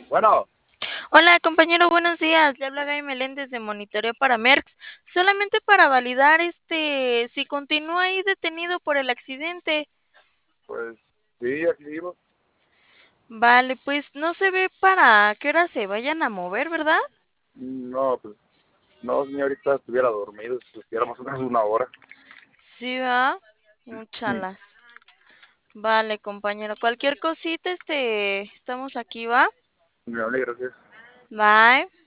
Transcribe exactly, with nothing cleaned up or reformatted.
Bueno, Hola, compañero, buenos días. Le habla Gaby Meléndez de Monitoreo para Mercs. Solamente para validar este si continúa ahí detenido por el accidente. pues sí, aquí vivo. Vale, pues no se ve para qué hora se vayan a mover, ¿verdad? No, pues no, señorita, estuviera dormido, si estuviera más o menos una hora. Sí, va. Mm, Muchalas. Vale, compañero. Cualquier cosita, este, estamos aquí, ¿va? Me hablé, gracias. Bye.